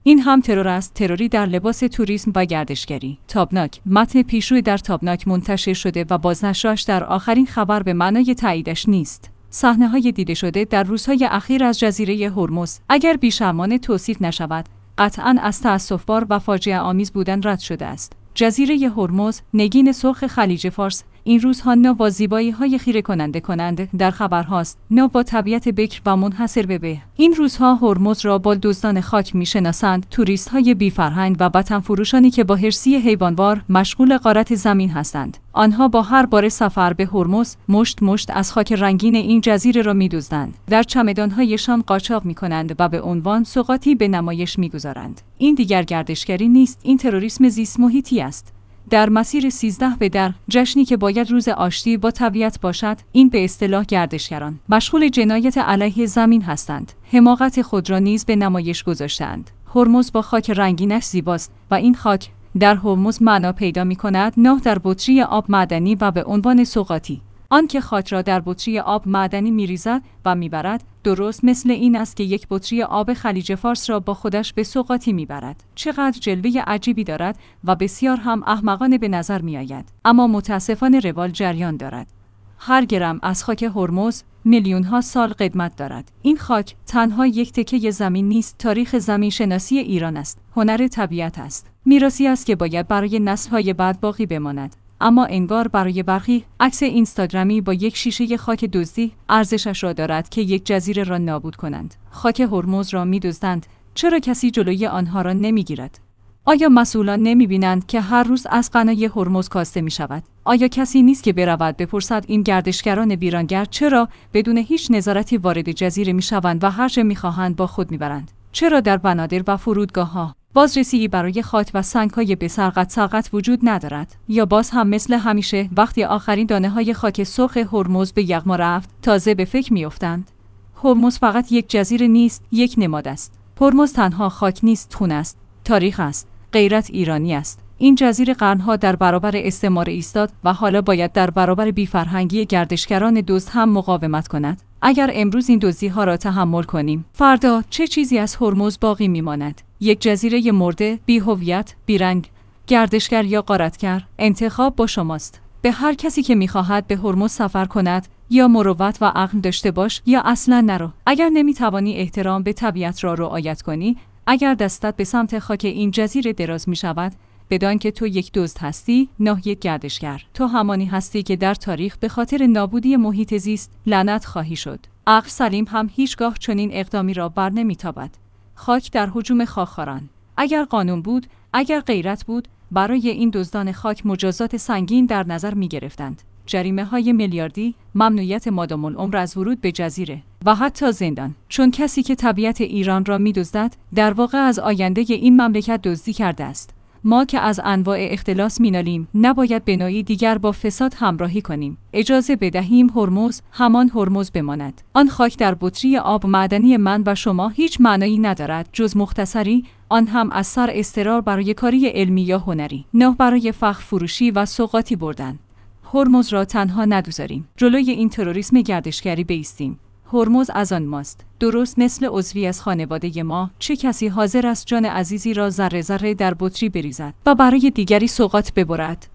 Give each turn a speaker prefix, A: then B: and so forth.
A: این هم ترور است، تروری در لباس توریسم و گردشگری. تابناک. متن پیشروی در تابناک منتشر شده و بازنشرش در آخرین خبر به معنای تاییدش نیست. صحنه‌های دیده شده در روزهای اخیر از جزیره هرمز اگر بی‌شرمانه توصیف نشود، قطعاً از تأسف‌بار و فاجعه آمیز بودن رد شده است. جزیره هرمز، نگین سرخ خلیج فارس، این روزها نه با زیبایی‌های خیره کننده در خبرهاست، نه با طبیعت بکر و منحصر به. این روزها هرمز را با دزدان خاک می‌شناسند، توریست‌های بی‌فرهنگ و وطن فروشانی که با حرصی حیوانوار مشغول غارت زمین هستند. آنها با هر بار سفر به هرمز مشت از خاک رنگین این جزیره را می‌دزدند، در چمدان‌هایشان قاچاق می‌کنند و به عنوان سوغاتی به نمایش می‌گذارند. این دیگر گردشگری نیست، این تروریسم زیست محیطی است. در مسیر 13 به در، جشنی که باید روز آشتی با طبیعت باشد، این به اصطلاح گردشگران مشغول جنایت علیه زمین هستند. حماقت خود را نیز به نمایش گذاشتند. هرمز با خاک رنگینش زیباست و این خاک در هرمز معنا پیدا می‌کند، نه در بطری آب معدنی و به عنوان سوغاتی. آن که خاک را در بطری آب معدنی می‌ریزد و می‌برد، درست مثل این است که یک بطری آب خلیج فارس را با خودش به سوغاتی می‌برد. چقدر جلوه عجیبی دارد و بسیار هم احمقانه به نظر می‌آید، اما متأسفانه روال جریان دارد. هر گرم از خاک هرمز میلیون‌ها سال قدمت دارد. این خاک تنها یک تکه زمین نیست، تاریخ زمین شناسی ایران است، هنر طبیعت است. میراثی است که باید برای نسل‌های بعد باقی بماند. اما انگار برای برخی عکس اینستاگرامی با یک شیشه خاک دزدی ارزشش را دارد که یک جزیره را نابود کنند. خاک هرمز را می‌دزدند. چرا کسی جلوی آنها را نمی‌گیرد؟ آیا مسئولان نمی‌بینند که هر روز از غنای هرمز کاسته می‌شود؟ آیا کسی نیست که برود بپرسد این گردشگران ویرانگر چرا بدون هیچ نظارتی وارد جزیره می‌شوند و هر چه می‌خواهند با خود می‌برند؟ چرا در بنادر و فرودگاه‌ها بازرسی برای خاک و سنگ‌های به سرقت وجود ندارد؟ یا باز هم مثل همیشه وقتی آخرین دانه‌های خاک سرخ هرمز به یغما رفت، تازه به فکر می‌افتند؟ هرمز فقط یک جزیره نیست، یک نماد است. هرمز تنها خاک نیست، خون است، تاریخ است، غیرت ایرانی است. این جزیره قرنها در برابر استعمار ایستاد و حالا باید در برابر بی‌فرهنگی گردشگران دزد هم مقاومت کند. اگر امروز این دزدی‌ها را تحمل کنیم، فردا چه چیزی از هرمز باقی می‌ماند؟ یک جزیره مرده، بی‌هویت، بیرنگ، گردشگر یا غارتگر؟ انتخاب با شماست. به هر کسی که می‌خواهد به هرمز سفر کند، یا مروت و عقل داشته باش یا اصلاً نرو. اگر نمی‌توانی احترام به طبیعت را رعایت کنی، اگر دستت به سمت خاک این جزیره دراز می‌شود، بدان که تو یک دزد هستی، نه یک گردشگر. تو همانی هستی که در تاریخ به خاطر نابودی محیط زیست لعنت خواهی شد. عقل سلیم هم هیچگاه چنین اقدامی را بر نمی‌تابد. خاک در هجوم خاکخواران. اگر قانون بود، اگر غیرت بود، برای این دزدان خاک مجازات سنگین در نظر می‌گرفتند. جریمه‌های میلیاردی، ممنوعیت مادام العمر از ورود به جزیره و حتی زندان. چون کسی که طبیعت ایران را می‌دزدد، در واقع از آینده این مملکت دزدی کرده است. ما که از انواع اختلاس مینالیم، نباید به نوعی دیگر با فساد همراهی کنیم. اجازه بدهیم هرمز همان هرمز بماند. آن خاک در بطری آب معدنی من و شما هیچ معنایی ندارد جز مختصری، آن هم از سر اضطرار برای کاری علمی یا هنری، نه برای فخر فروشی و سوغاتی بردن. هرمز را تنها ندوزاریم. جلوی این تروریسم گردشگری بایستیم. هرمز از آن ماست. درست مثل عضوی از خانواده ما، چه کسی حاضر است جان عزیزی را ذره ذره در بطری بریزد و برای دیگری سوغات ببرد؟